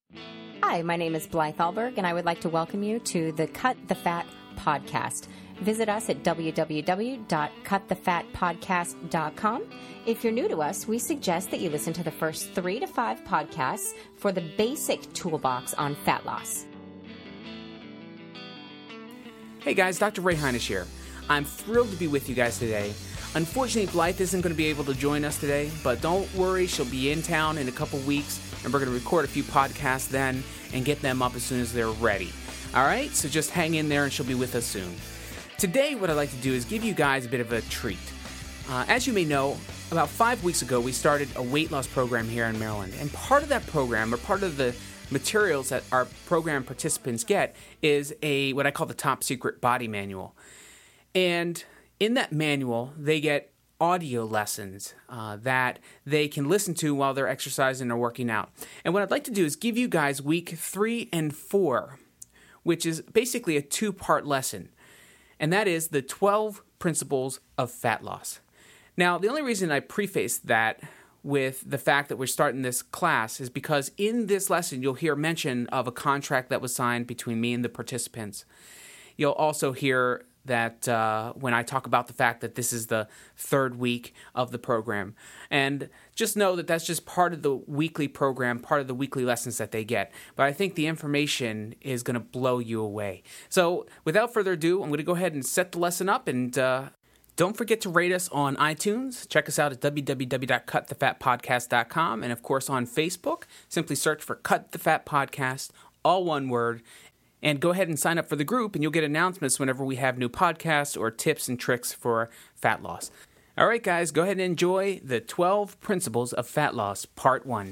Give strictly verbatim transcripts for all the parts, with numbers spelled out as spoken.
Hi, my name is Blythe Alberg, and I would like to welcome you to the Cut the Fat podcast. Visit us at w w w dot cut the fat podcast dot com. If you're new to us, we suggest that you listen to the first three to five podcasts for the basic toolbox on fat loss. Hey guys, Doctor Ray Heinisch here. I'm thrilled to be with you guys today. Unfortunately, Blythe isn't going to be able to join us today, but don't worry, she'll be in town in a couple weeks, and we're going to record a few podcasts then and get them up as soon as they're ready. All right, so just hang in there and she'll be with us soon. Today, what I'd like to do is give you guys a bit of a treat. Uh, as you may know, about five weeks ago, we started a weight loss program here in Maryland, and part of that program, or part of the materials that our program participants get, is a what I call the top secret body manual. And in that manual, they get audio lessons uh, that they can listen to while they're exercising or working out. And what I'd like to do is give you guys week three and four, which is basically a two-part lesson. And that is the twelve principles of fat loss. Now, the only reason I prefaced that with the fact that we're starting this class is because in this lesson, you'll hear mention of a contract that was signed between me and the participants. You'll also hear that uh, when I talk about the fact that this is the third week of the program. And just know that that's just part of the weekly program, part of the weekly lessons that they get. But I think the information is going to blow you away. So without further ado, I'm going to go ahead and set the lesson up. And uh, don't forget to rate us on iTunes. Check us out at w w w dot cut the fat podcast dot com. And of course on Facebook, simply search for Cut the Fat Podcast, all one word. And go ahead and sign up for the group, and you'll get announcements whenever we have new podcasts or tips and tricks for fat loss. All right, guys, go ahead and enjoy the twelve Principles of Fat Loss, Part one.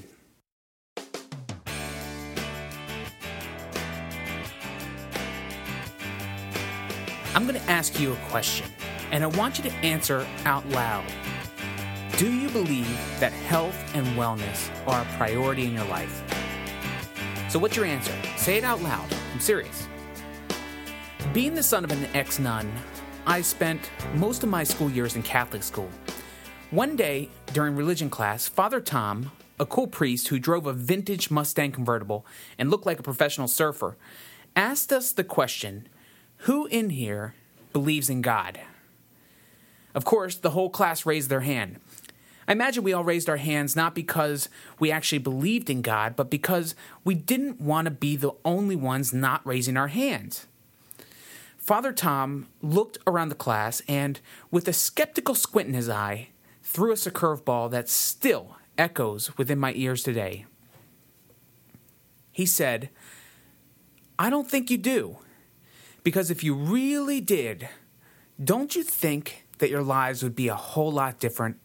I'm going to ask you a question, and I want you to answer out loud. Do you believe that health and wellness are a priority in your life? So what's your answer? Say it out loud. I'm serious. Being the son of an ex-nun, I spent most of my school years in Catholic school. One day, during religion class, Father Tom, a cool priest who drove a vintage Mustang convertible and looked like a professional surfer, asked us the question, who in here believes in God? Of course, the whole class raised their hand. I imagine we all raised our hands not because we actually believed in God, but because we didn't want to be the only ones not raising our hands. Father Tom looked around the class and, with a skeptical squint in his eye, threw us a curveball that still echoes within my ears today. He said, I don't think you do, because if you really did, don't you think that your lives would be a whole lot different?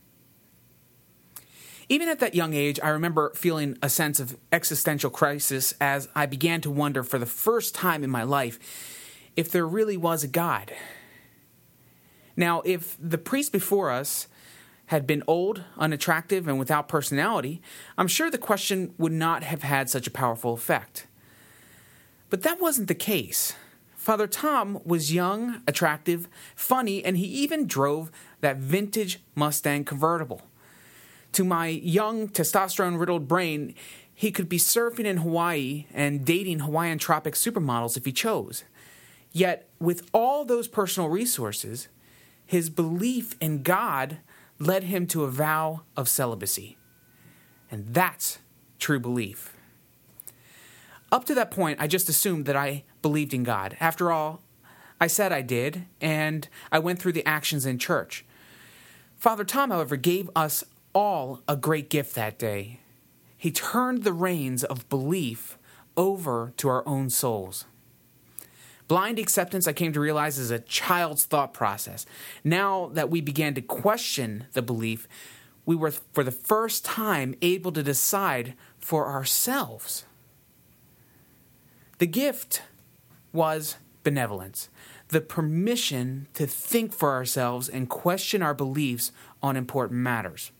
Even at that young age, I remember feeling a sense of existential crisis as I began to wonder for the first time in my life if there really was a God. Now, if the priest before us had been old, unattractive, and without personality, I'm sure the question would not have had such a powerful effect. But that wasn't the case. Father Tom was young, attractive, funny, and he even drove that vintage Mustang convertible. To my young, testosterone-riddled brain, he could be surfing in Hawaii and dating Hawaiian tropic supermodels if he chose. Yet, with all those personal resources, his belief in God led him to a vow of celibacy. And that's true belief. Up to that point, I just assumed that I believed in God. After all, I said I did, and I went through the actions in church. Father Tom, however, gave us all a great gift that day. He turned the reins of belief over to our own souls. Blind acceptance, I came to realize, is a child's thought process. Now that we began to question the belief, we were for the first time able to decide for ourselves. The gift was benevolence, the permission to think for ourselves and question our beliefs on important matters.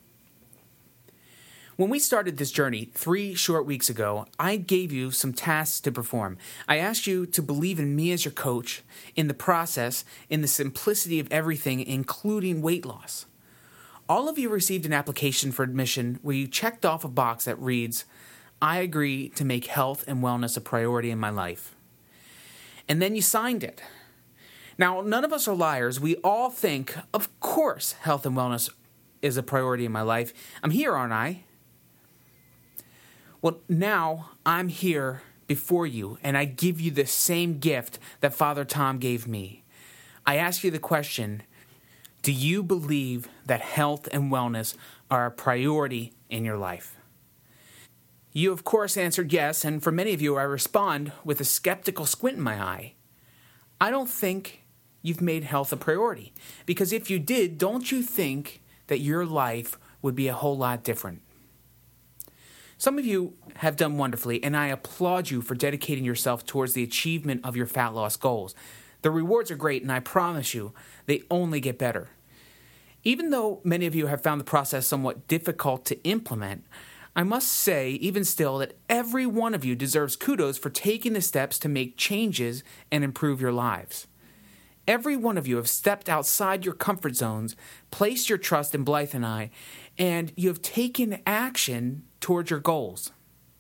When we started this journey three short weeks ago, I gave you some tasks to perform. I asked you to believe in me as your coach, in the process, in the simplicity of everything, including weight loss. All of you received an application for admission where you checked off a box that reads, I agree to make health and wellness a priority in my life. And then you signed it. Now, none of us are liars. We all think, of course, health and wellness is a priority in my life. I'm here, aren't I? Well, now I'm here before you, and I give you the same gift that Father Tom gave me. I ask you the question, do you believe that health and wellness are a priority in your life? You, of course, answered yes, and for many of you, I respond with a skeptical squint in my eye. I don't think you've made health a priority, because if you did, don't you think that your life would be a whole lot different? Some of you have done wonderfully, and I applaud you for dedicating yourself towards the achievement of your fat loss goals. The rewards are great, and I promise you, they only get better. Even though many of you have found the process somewhat difficult to implement, I must say, even still, that every one of you deserves kudos for taking the steps to make changes and improve your lives. Every one of you have stepped outside your comfort zones, placed your trust in Blythe and I, and you have taken action towards your goals.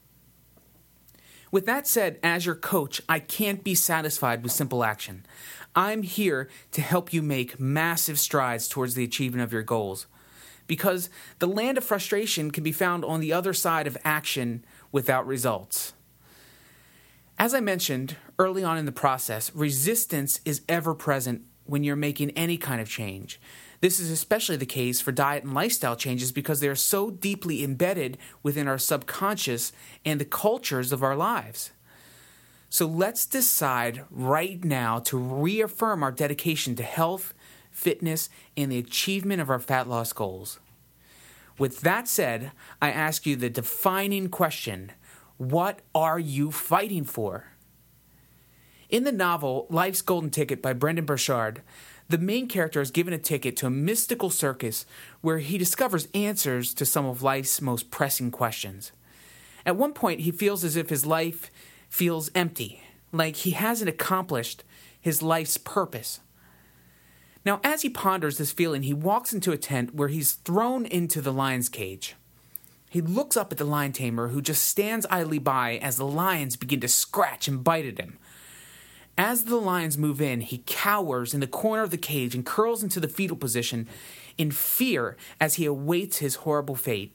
With that said, as your coach, I can't be satisfied with simple action. I'm here to help you make massive strides towards the achievement of your goals, because the land of frustration can be found on the other side of action without results. As I mentioned early on in the process, resistance is ever present when you're making any kind of change. This is especially the case for diet and lifestyle changes because they are so deeply embedded within our subconscious and the cultures of our lives. So let's decide right now to reaffirm our dedication to health, fitness, and the achievement of our fat loss goals. With that said, I ask you the defining question, what are you fighting for? In the novel Life's Golden Ticket by Brendan Burchard, the main character is given a ticket to a mystical circus where he discovers answers to some of life's most pressing questions. At one point, he feels as if his life feels empty, like he hasn't accomplished his life's purpose. Now, as he ponders this feeling, he walks into a tent where he's thrown into the lion's cage. He looks up at the lion tamer, who just stands idly by as the lions begin to scratch and bite at him. As the lions move in, he cowers in the corner of the cage and curls into the fetal position in fear as he awaits his horrible fate.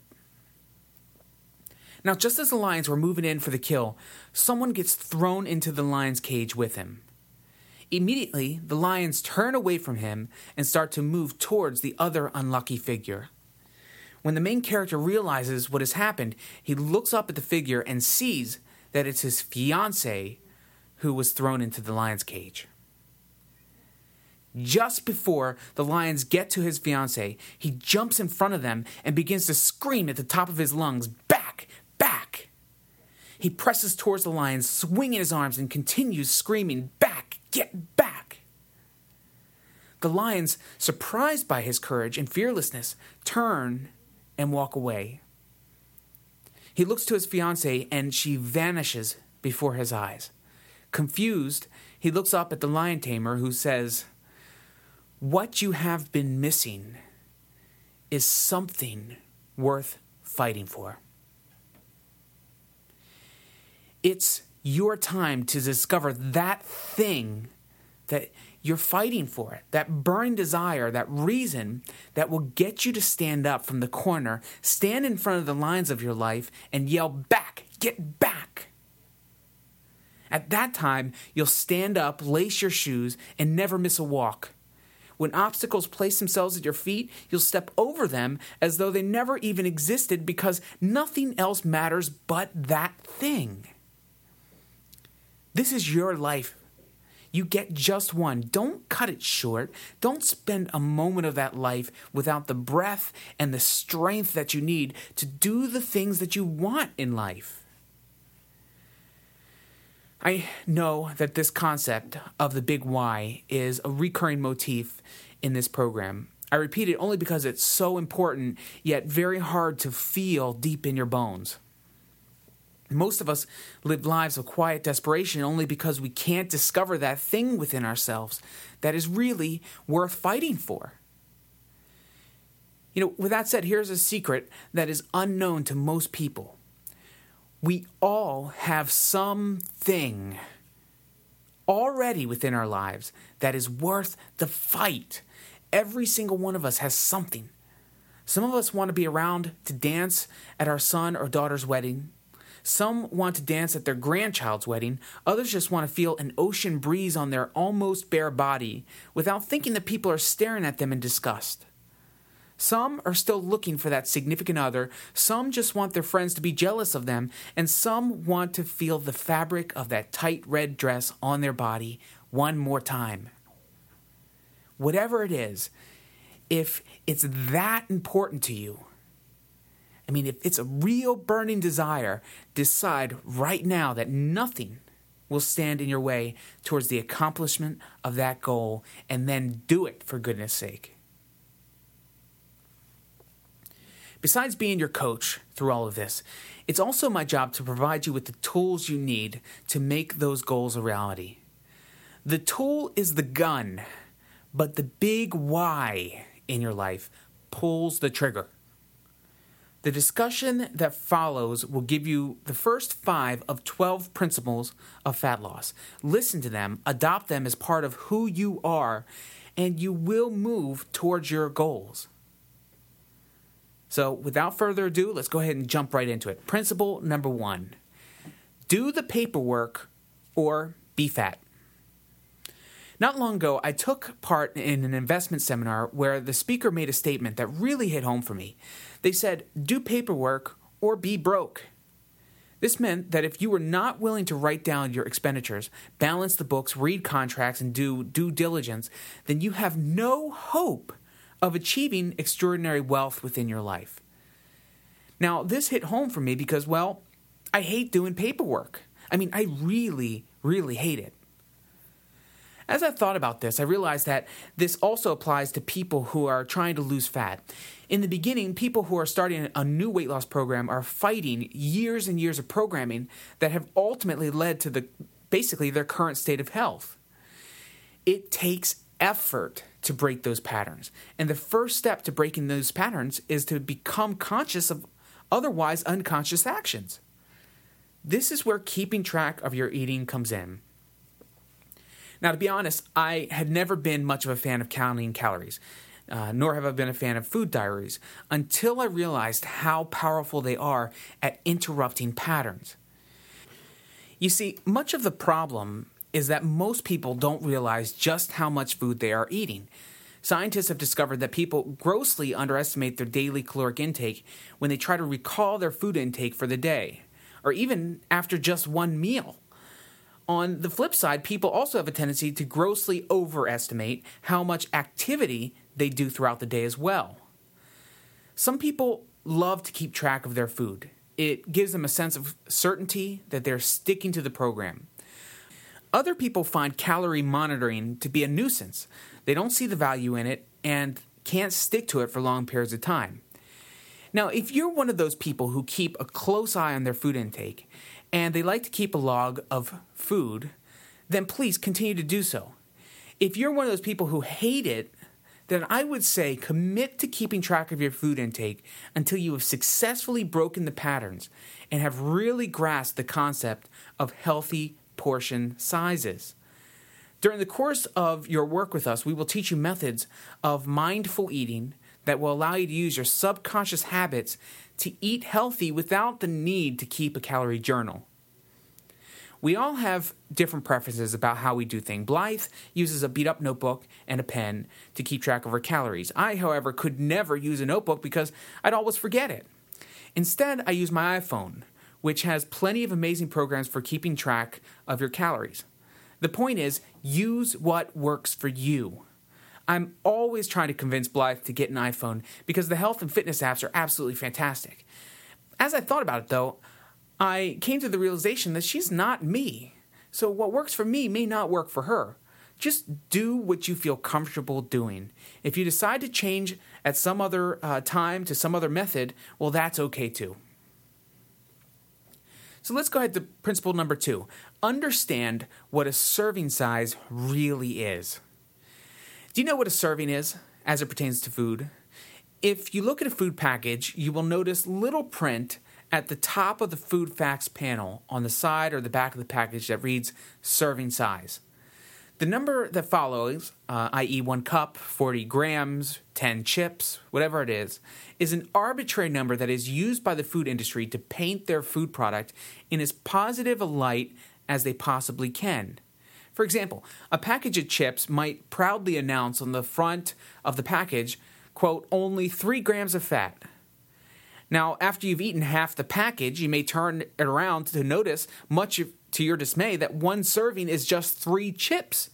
Now, just as the lions were moving in for the kill, someone gets thrown into the lion's cage with him. Immediately, the lions turn away from him and start to move towards the other unlucky figure. When the main character realizes what has happened, he looks up at the figure and sees that it's his fiancée who was thrown into the lion's cage. Just before the lions get to his fiancée, he jumps in front of them and begins to scream at the top of his lungs, "Back! Back!" He presses towards the lions, swinging his arms, and continues screaming, "Back! Get back!" The lions, surprised by his courage and fearlessness, turn and walk away. He looks to his fiancée, and she vanishes before his eyes. Confused, he looks up at the lion tamer, who says, "What you have been missing is something worth fighting for." It's your time to discover that thing that you're fighting for, that burning desire, that reason that will get you to stand up from the corner, stand in front of the lines of your life, and yell back, "Get back!" At that time, you'll stand up, lace your shoes, and never miss a walk. When obstacles place themselves at your feet, you'll step over them as though they never even existed, because nothing else matters but that thing. This is your life. You get just one. Don't cut it short. Don't spend a moment of that life without the breath and the strength that you need to do the things that you want in life. I know that this concept of the big why is a recurring motif in this program. I repeat it only because it's so important, yet very hard to feel deep in your bones. Most of us live lives of quiet desperation only because we can't discover that thing within ourselves that is really worth fighting for. You know, with that said, here's a secret that is unknown to most people. We all have something already within our lives that is worth the fight. Every single one of us has something. Some of us want to be around to dance at our son or daughter's wedding. Some want to dance at their grandchild's wedding. Others just want to feel an ocean breeze on their almost bare body without thinking that people are staring at them in disgust. Some are still looking for that significant other. Some just want their friends to be jealous of them. And some want to feel the fabric of that tight red dress on their body one more time. Whatever it is, if it's that important to you, I mean, if it's a real burning desire, decide right now that nothing will stand in your way towards the accomplishment of that goal, and then do it for goodness sake. Besides being your coach through all of this, it's also my job to provide you with the tools you need to make those goals a reality. The tool is the gun, but the big why in your life pulls the trigger. The discussion that follows will give you the first five of twelve principles of fat loss. Listen to them, adopt them as part of who you are, and you will move towards your goals. So without further ado, let's go ahead and jump right into it. Principle number one, do the paperwork or be fat. Not long ago, I took part in an investment seminar where the speaker made a statement that really hit home for me. They said, do paperwork or be broke. This meant that if you were not willing to write down your expenditures, balance the books, read contracts, and do due diligence, then you have no hope of achieving extraordinary wealth within your life. Now, this hit home for me because, well, I hate doing paperwork. I mean, I really, really hate it. As I thought about this, I realized that this also applies to people who are trying to lose fat. In the beginning, people who are starting a new weight loss program are fighting years and years of programming that have ultimately led to the basically their current state of health. It takes effort to break those patterns. And the first step to breaking those patterns is to become conscious of otherwise unconscious actions. This is where keeping track of your eating comes in. Now, to be honest, I had never been much of a fan of counting calories, uh, nor have I been a fan of food diaries, until I realized how powerful they are at interrupting patterns. You see, much of the problem is that most people don't realize just how much food they are eating. Scientists have discovered that people grossly underestimate their daily caloric intake when they try to recall their food intake for the day, or even after just one meal. On the flip side, people also have a tendency to grossly overestimate how much activity they do throughout the day as well. Some people love to keep track of their food. It gives them a sense of certainty that they're sticking to the program. Other people find calorie monitoring to be a nuisance. They don't see the value in it and can't stick to it for long periods of time. Now, if you're one of those people who keep a close eye on their food intake and they like to keep a log of food, then please continue to do so. If you're one of those people who hate it, then I would say commit to keeping track of your food intake until you have successfully broken the patterns and have really grasped the concept of healthy portion sizes. During the course of your work with us, we will teach you methods of mindful eating that will allow you to use your subconscious habits to eat healthy without the need to keep a calorie journal. We all have different preferences about how we do things. Blythe uses a beat-up notebook and a pen to keep track of her calories. I, however, could never use a notebook because I'd always forget it. Instead, I use my iPhone, which has plenty of amazing programs for keeping track of your calories. The point is, use what works for you. I'm always trying to convince Blythe to get an iPhone because the health and fitness apps are absolutely fantastic. As I thought about it, though, I came to the realization that she's not me. So what works for me may not work for her. Just do what you feel comfortable doing. If you decide to change at some other uh, time to some other method, well, that's okay too. So let's go ahead to principle number two. Understand what a serving size really is. Do you know what a serving is as it pertains to food? If you look at a food package, you will notice little print at the top of the food facts panel on the side or the back of the package that reads serving size. The number that follows, uh, that is one cup, forty grams, ten chips, whatever it is, is an arbitrary number that is used by the food industry to paint their food product in as positive a light as they possibly can. For example, a package of chips might proudly announce on the front of the package, quote, only three grams of fat. Now, after you've eaten half the package, you may turn it around to notice, much to your dismay, that one serving is just three chips.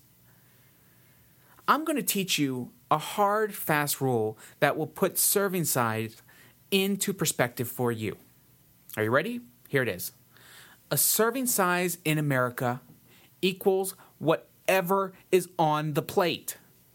I'm going to teach you a hard, fast rule that will put serving size into perspective for you. Are you ready? Here it is. A serving size in America equals whatever is on the plate.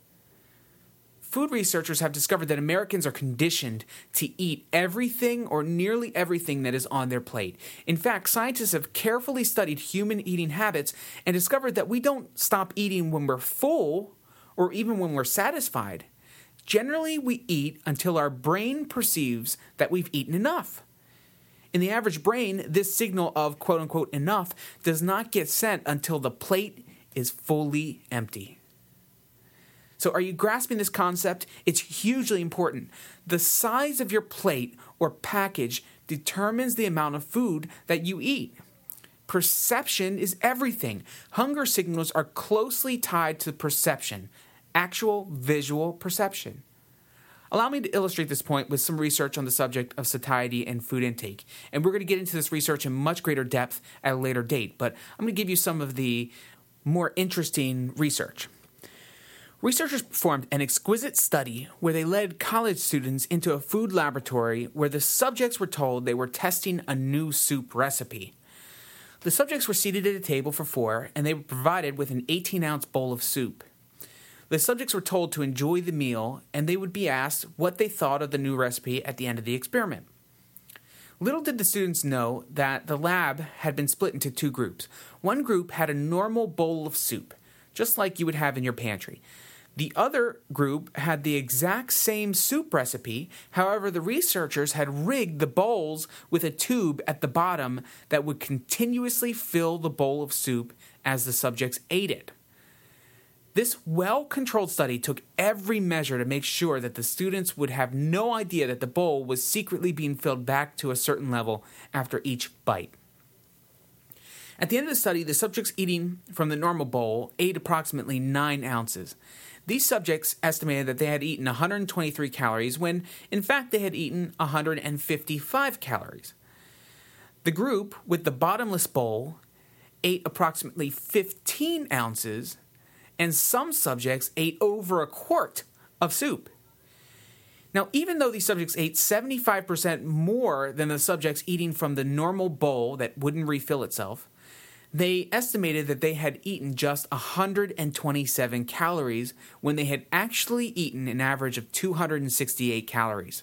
Food researchers have discovered that Americans are conditioned to eat everything or nearly everything that is on their plate. In fact, scientists have carefully studied human eating habits and discovered that we don't stop eating when we're full or even when we're satisfied. Generally, we eat until our brain perceives that we've eaten enough. In the average brain, this signal of quote-unquote enough does not get sent until the plate is fully empty. So are you grasping this concept? It's hugely important. The size of your plate or package determines the amount of food that you eat. Perception is everything. Hunger signals are closely tied to perception, actual visual perception. Allow me to illustrate this point with some research on the subject of satiety and food intake. And we're going to get into this research in much greater depth at a later date, but I'm going to give you some of the more interesting research. Researchers performed an exquisite study where they led college students into a food laboratory where the subjects were told they were testing a new soup recipe. The subjects were seated at a table for four, and they were provided with an eighteen-ounce bowl of soup. The subjects were told to enjoy the meal, and they would be asked what they thought of the new recipe at the end of the experiment. Little did the students know that the lab had been split into two groups. One group had a normal bowl of soup, just like you would have in your pantry. The other group had the exact same soup recipe. However, the researchers had rigged the bowls with a tube at the bottom that would continuously fill the bowl of soup as the subjects ate it. This well-controlled study took every measure to make sure that the students would have no idea that the bowl was secretly being filled back to a certain level after each bite. At the end of the study, the subjects eating from the normal bowl ate approximately nine ounces. These subjects estimated that they had eaten one hundred twenty-three calories when, in fact, they had eaten one hundred fifty-five calories. The group with the bottomless bowl ate approximately fifteen ounces, and some subjects ate over a quart of soup. Now, even though these subjects ate seventy-five percent more than the subjects eating from the normal bowl that wouldn't refill itself, they estimated that they had eaten just one hundred twenty-seven calories when they had actually eaten an average of two hundred sixty-eight calories.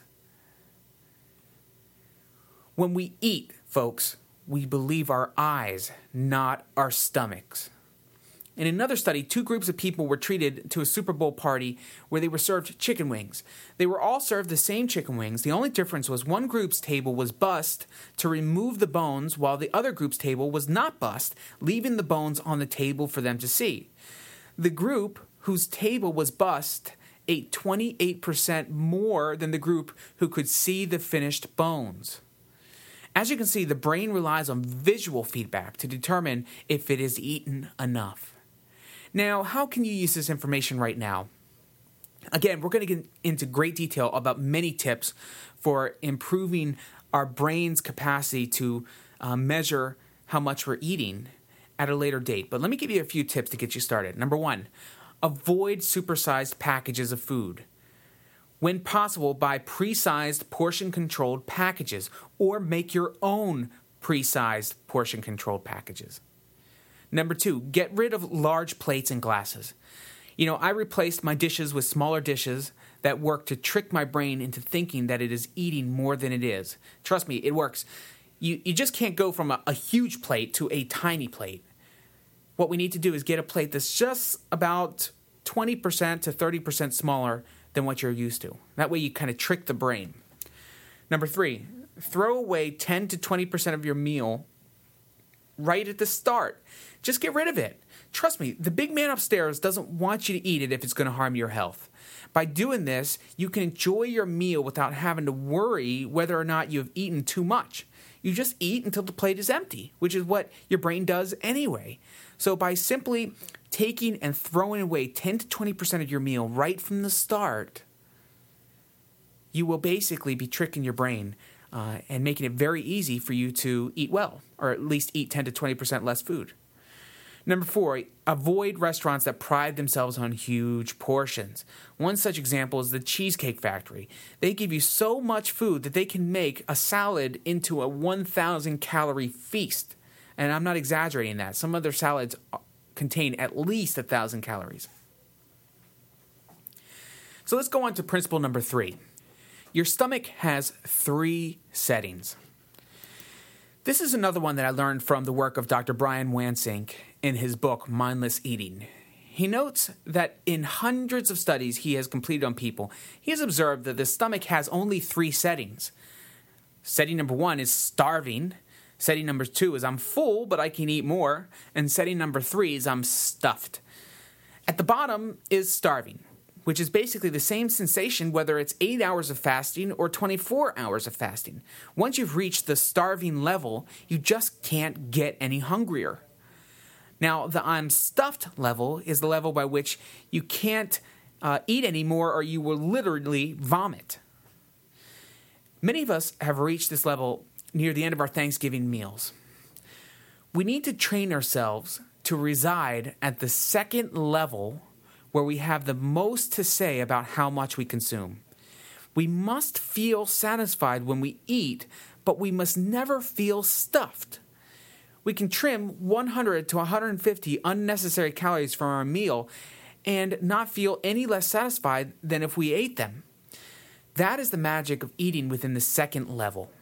When we eat, folks, we believe our eyes, not our stomachs. In another study, two groups of people were treated to a Super Bowl party where they were served chicken wings. They were all served the same chicken wings. The only difference was one group's table was bussed to remove the bones, while the other group's table was not bussed, leaving the bones on the table for them to see. The group whose table was bussed ate twenty-eight percent more than the group who could see the finished bones. As you can see, the brain relies on visual feedback to determine if it is eaten enough. Now, how can you use this information right now? Again, we're going to get into great detail about many tips for improving our brain's capacity to uh, measure how much we're eating at a later date. But let me give you a few tips to get you started. Number one, avoid supersized packages of food. When possible, buy pre-sized portion-controlled packages or make your own pre-sized portion-controlled packages. Number two, get rid of large plates and glasses. You know, I replaced my dishes with smaller dishes that work to trick my brain into thinking that it is eating more than it is. Trust me, it works. You, you just can't go from a, a huge plate to a tiny plate. What we need to do is get a plate that's just about twenty percent to thirty percent smaller than what you're used to. That way you kind of trick the brain. Number three, throw away ten to twenty percent of your meal right at the start. Just get rid of it. Trust me, the big man upstairs doesn't want you to eat it if it's going to harm your health. By doing this, you can enjoy your meal without having to worry whether or not you've eaten too much. You just eat until the plate is empty, which is what your brain does anyway. So by simply taking and throwing away ten to twenty percent of your meal right from the start, you will basically be tricking your brain uh, and making it very easy for you to eat well, or at least eat ten to twenty percent less food. Number four, avoid restaurants that pride themselves on huge portions. One such example is the Cheesecake Factory. They give you so much food that they can make a salad into a one thousand calorie feast. And I'm not exaggerating that. Some of their salads contain at least one thousand calories. So let's go on to principle number three. Your stomach has three settings. This is another one that I learned from the work of Doctor Brian Wansink in his book, Mindless Eating. He notes that in hundreds of studies he has completed on people, he has observed that the stomach has only three settings. Setting number one is starving. Setting number two is I'm full, but I can eat more. And setting number three is I'm stuffed. At the bottom is starving, which is basically the same sensation whether it's eight hours of fasting or twenty-four hours of fasting. Once you've reached the starving level, you just can't get any hungrier. Now, the I'm stuffed level is the level by which you can't uh, eat anymore or you will literally vomit. Many of us have reached this level near the end of our Thanksgiving meals. We need to train ourselves to reside at the second level where we have the most to say about how much we consume. We must feel satisfied when we eat, but we must never feel stuffed. We can trim one hundred to one hundred fifty unnecessary calories from our meal and not feel any less satisfied than if we ate them. That is the magic of eating within the second level.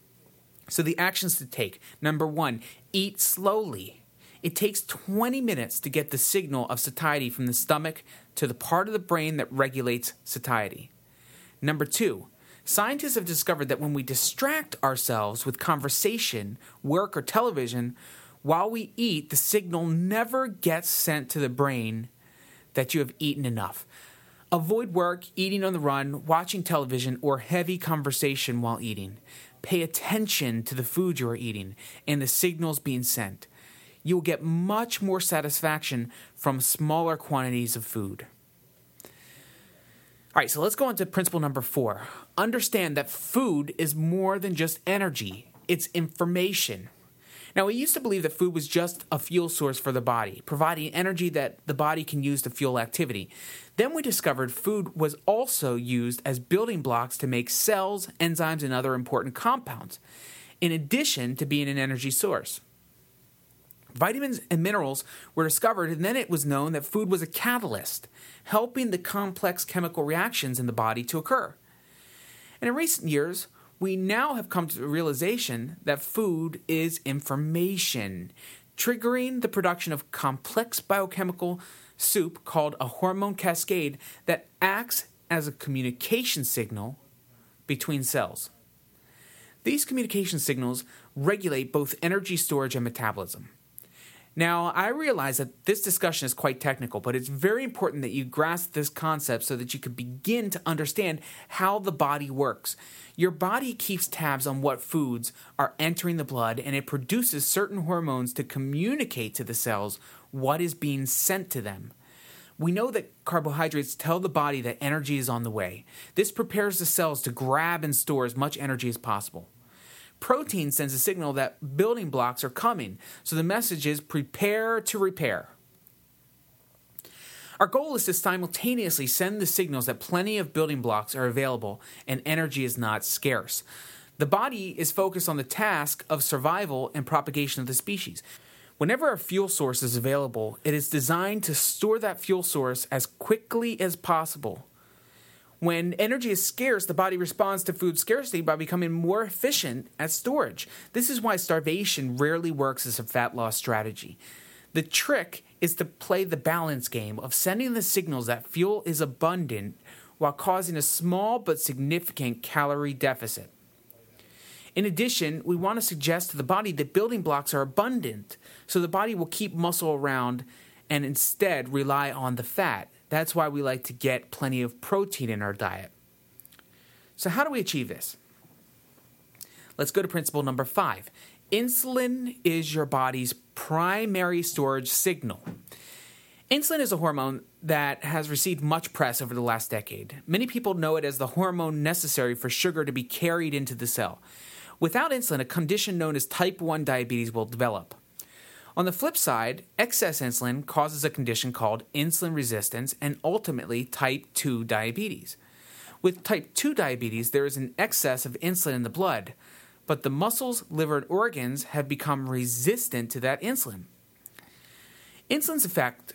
So the actions to take. Number one, eat slowly. It takes twenty minutes to get the signal of satiety from the stomach to the part of the brain that regulates satiety. Number two, scientists have discovered that when we distract ourselves with conversation, work, or television, while we eat, the signal never gets sent to the brain that you have eaten enough. Avoid work, eating on the run, watching television, or heavy conversation while eating. Pay attention to the food you are eating and the signals being sent. You will get much more satisfaction from smaller quantities of food. All right, so let's go on to principle number four. Understand that food is more than just energy. It's information. Now, we used to believe that food was just a fuel source for the body, providing energy that the body can use to fuel activity. Then we discovered food was also used as building blocks to make cells, enzymes, and other important compounds, in addition to being an energy source. Vitamins and minerals were discovered, and then it was known that food was a catalyst, helping the complex chemical reactions in the body to occur. And in recent years, we now have come to the realization that food is information, triggering the production of complex biochemical soup called a hormone cascade that acts as a communication signal between cells. These communication signals regulate both energy storage and metabolism. Now, I realize that this discussion is quite technical, but it's very important that you grasp this concept so that you can begin to understand how the body works. Your body keeps tabs on what foods are entering the blood, and it produces certain hormones to communicate to the cells what is being sent to them. We know that carbohydrates tell the body that energy is on the way. This prepares the cells to grab and store as much energy as possible. Protein sends a signal that building blocks are coming, so the message is prepare to repair. Our goal is to simultaneously send the signals that plenty of building blocks are available and energy is not scarce. The body is focused on the task of survival and propagation of the species. Whenever a fuel source is available, it is designed to store that fuel source as quickly as possible. When energy is scarce, the body responds to food scarcity by becoming more efficient at storage. This is why starvation rarely works as a fat loss strategy. The trick is to play the balance game of sending the signals that fuel is abundant while causing a small but significant calorie deficit. In addition, we want to suggest to the body that building blocks are abundant, so the body will keep muscle around and instead rely on the fat. That's why we like to get plenty of protein in our diet. So how do we achieve this? Let's go to principle number five. Insulin is your body's primary storage signal. Insulin is a hormone that has received much press over the last decade. Many people know it as the hormone necessary for sugar to be carried into the cell. Without insulin, a condition known as type one diabetes will develop. On the flip side, excess insulin causes a condition called insulin resistance and ultimately type two diabetes. With type two diabetes, there is an excess of insulin in the blood, but the muscles, liver, and organs have become resistant to that insulin. Insulin's effect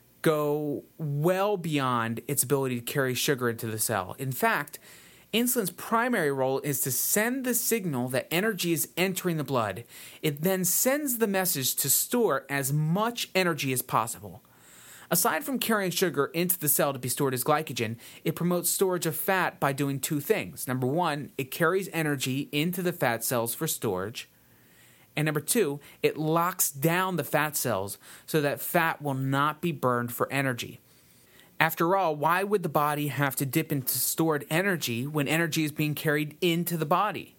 go well beyond its ability to carry sugar into the cell. In fact, insulin's primary role is to send the signal that energy is entering the blood. It then sends the message to store as much energy as possible. Aside from carrying sugar into the cell to be stored as glycogen, it promotes storage of fat by doing two things. Number one, it carries energy into the fat cells for storage. And number two, it locks down the fat cells so that fat will not be burned for energy. After all, why would the body have to dip into stored energy when energy is being carried into the body?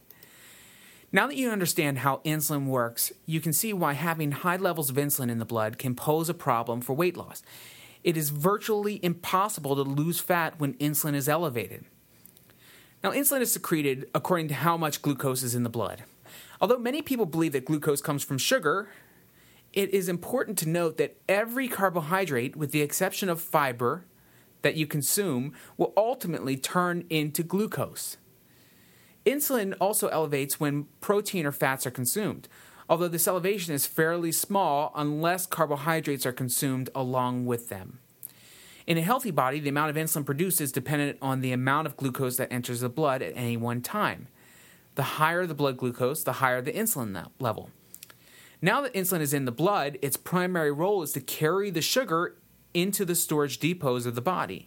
Now that you understand how insulin works, you can see why having high levels of insulin in the blood can pose a problem for weight loss. It is virtually impossible to lose fat when insulin is elevated. Now, insulin is secreted according to how much glucose is in the blood. Although many people believe that glucose comes from sugar, it is important to note that every carbohydrate, with the exception of fiber, that you consume will ultimately turn into glucose. Insulin also elevates when protein or fats are consumed, although this elevation is fairly small unless carbohydrates are consumed along with them. In a healthy body, the amount of insulin produced is dependent on the amount of glucose that enters the blood at any one time. The higher the blood glucose, the higher the insulin level. Now that insulin is in the blood, its primary role is to carry the sugar into the storage depots of the body.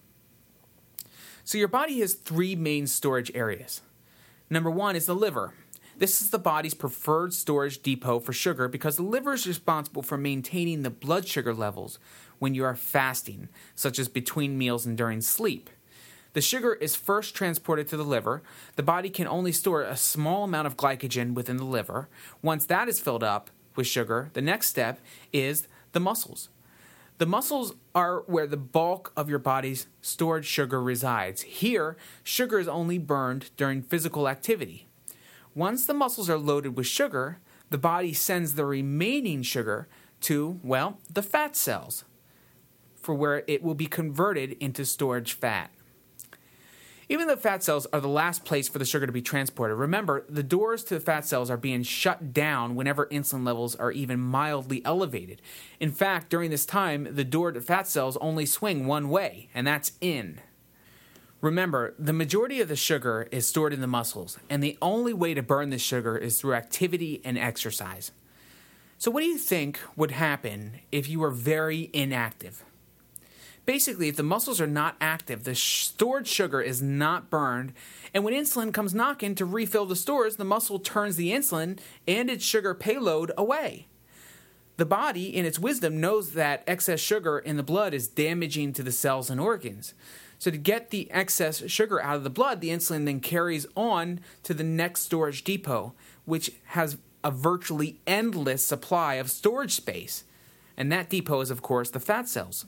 So your body has three main storage areas. Number one is the liver. This is the body's preferred storage depot for sugar because the liver is responsible for maintaining the blood sugar levels when you are fasting, such as between meals and during sleep. The sugar is first transported to the liver. The body can only store a small amount of glycogen within the liver. Once that is filled up with sugar, the next step is the muscles. The muscles are where the bulk of your body's stored sugar resides. Here, sugar is only burned during physical activity. Once the muscles are loaded with sugar, the body sends the remaining sugar to, well, the fat cells, for where it will be converted into storage fat. Even though fat cells are the last place for the sugar to be transported, remember, the doors to the fat cells are being shut down whenever insulin levels are even mildly elevated. In fact, during this time, the door to fat cells only swing one way, and that's in. Remember, the majority of the sugar is stored in the muscles, and the only way to burn this sugar is through activity and exercise. So what do you think would happen if you were very inactive? Basically, if the muscles are not active, the sh- stored sugar is not burned, and when insulin comes knocking to refill the stores, the muscle turns the insulin and its sugar payload away. The body, in its wisdom, knows that excess sugar in the blood is damaging to the cells and organs. So to get the excess sugar out of the blood, the insulin then carries on to the next storage depot, which has a virtually endless supply of storage space. And that depot is, of course, the fat cells.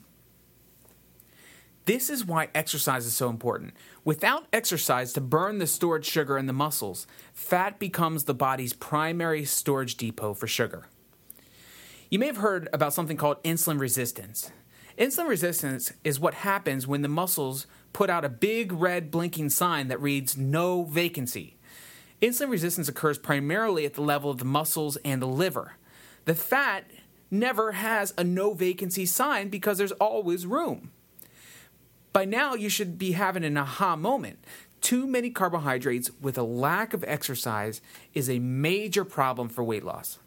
This is why exercise is so important. Without exercise to burn the stored sugar in the muscles, fat becomes the body's primary storage depot for sugar. You may have heard about something called insulin resistance. Insulin resistance is what happens when the muscles put out a big red blinking sign that reads "no vacancy." Insulin resistance occurs primarily at the level of the muscles and the liver. The fat never has a no vacancy sign because there's always room. By now, you should be having an aha moment. Too many carbohydrates with a lack of exercise is a major problem for weight loss.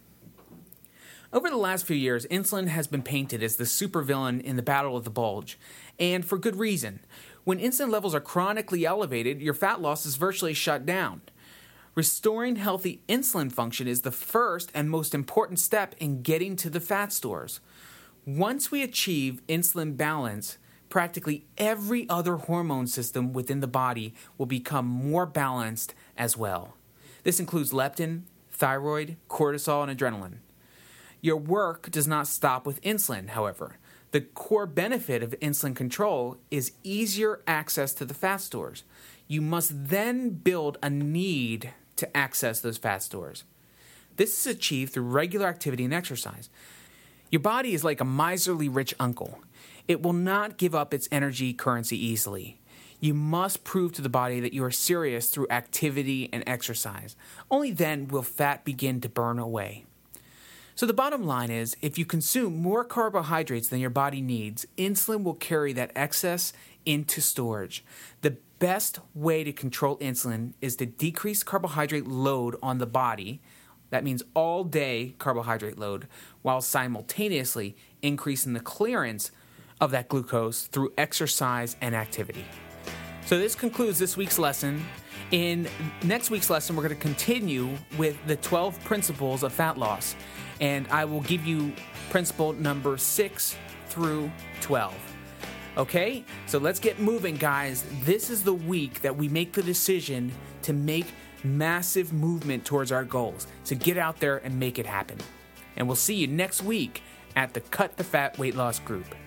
Over the last few years, insulin has been painted as the supervillain in the battle of the bulge, and for good reason. When insulin levels are chronically elevated, your fat loss is virtually shut down. Restoring healthy insulin function is the first and most important step in getting to the fat stores. Once we achieve insulin balance, practically every other hormone system within the body will become more balanced as well. This includes leptin, thyroid, cortisol, and adrenaline. Your work does not stop with insulin, however. The core benefit of insulin control is easier access to the fat stores. You must then build a need to access those fat stores. This is achieved through regular activity and exercise. Your body is like a miserly rich uncle. It will not give up its energy currency easily. You must prove to the body that you are serious through activity and exercise. Only then will fat begin to burn away. So the bottom line is, if you consume more carbohydrates than your body needs, insulin will carry that excess into storage. The best way to control insulin is to decrease carbohydrate load on the body. That means all day carbohydrate load, while simultaneously increasing the clearance of that glucose through exercise and activity. So this concludes this week's lesson. In next week's lesson, we're going to continue with the twelve principles of fat loss. And I will give you principle number six through twelve. Okay? So let's get moving, guys. This is the week that we make the decision to make massive movement towards our goals. So get out there and make it happen. And we'll see you next week at the Cut the Fat Weight Loss Group.